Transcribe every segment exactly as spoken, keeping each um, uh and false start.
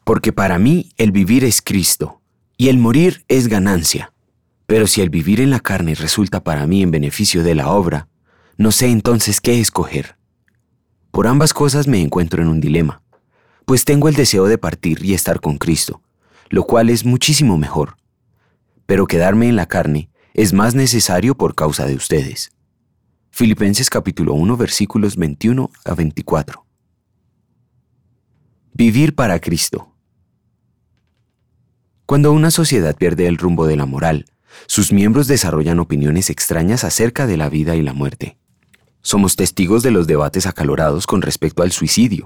Porque para mí el vivir es Cristo, y el morir es ganancia. Pero si el vivir en la carne resulta para mí en beneficio de la obra, no sé entonces qué escoger. Por ambas cosas me encuentro en un dilema, pues tengo el deseo de partir y estar con Cristo, lo cual es muchísimo mejor. Pero quedarme en la carne es más necesario por causa de ustedes. Filipenses capítulo uno versículos veintiuno a veinticuatro. Vivir para Cristo. Cuando una sociedad pierde el rumbo de la moral, sus miembros desarrollan opiniones extrañas acerca de la vida y la muerte. Somos testigos de los debates acalorados con respecto al suicidio.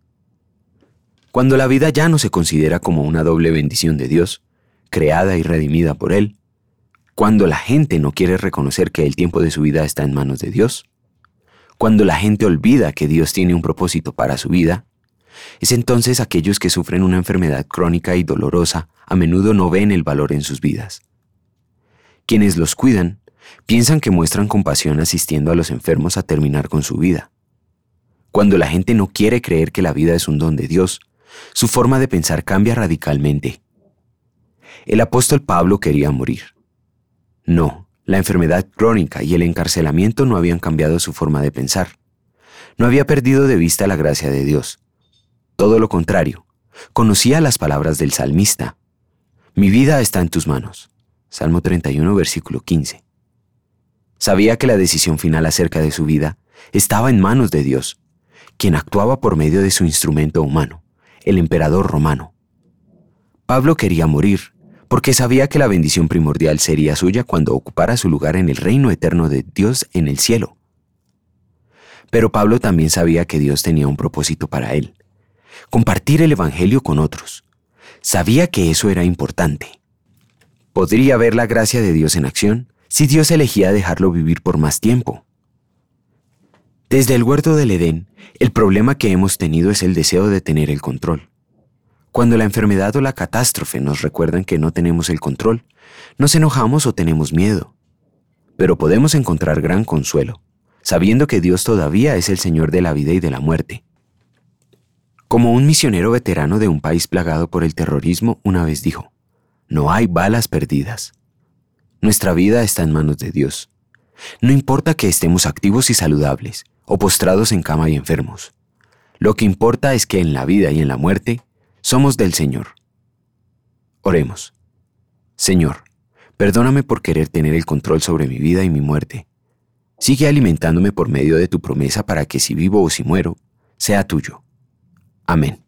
Cuando la vida ya no se considera como una doble bendición de Dios, creada y redimida por Él, cuando la gente no quiere reconocer que el tiempo de su vida está en manos de Dios, cuando la gente olvida que Dios tiene un propósito para su vida, es entonces aquellos que sufren una enfermedad crónica y dolorosa a menudo no ven el valor en sus vidas. Quienes los cuidan piensan que muestran compasión asistiendo a los enfermos a terminar con su vida. Cuando la gente no quiere creer que la vida es un don de Dios, su forma de pensar cambia radicalmente. El apóstol Pablo quería morir. No, la enfermedad crónica y el encarcelamiento no habían cambiado su forma de pensar. No había perdido de vista la gracia de Dios. Todo lo contrario, conocía las palabras del salmista. Mi vida está en tus manos. Salmo treinta y uno, versículo quince. Sabía que la decisión final acerca de su vida estaba en manos de Dios, quien actuaba por medio de su instrumento humano, el emperador romano. Pablo quería morir, porque sabía que la bendición primordial sería suya cuando ocupara su lugar en el reino eterno de Dios en el cielo. Pero Pablo también sabía que Dios tenía un propósito para él: compartir el evangelio con otros. Sabía que eso era importante. Podría ver la gracia de Dios en acción si Dios elegía dejarlo vivir por más tiempo. Desde el huerto del Edén, el problema que hemos tenido es el deseo de tener el control. Cuando la enfermedad o la catástrofe nos recuerdan que no tenemos el control, nos enojamos o tenemos miedo. Pero podemos encontrar gran consuelo, sabiendo que Dios todavía es el Señor de la vida y de la muerte. Como un misionero veterano de un país plagado por el terrorismo una vez dijo: no hay balas perdidas. Nuestra vida está en manos de Dios. No importa que estemos activos y saludables, o postrados en cama y enfermos. Lo que importa es que en la vida y en la muerte somos del Señor. Oremos. Señor, perdóname por querer tener el control sobre mi vida y mi muerte. Sigue alimentándome por medio de tu promesa para que si vivo o si muero, sea tuyo. Amén.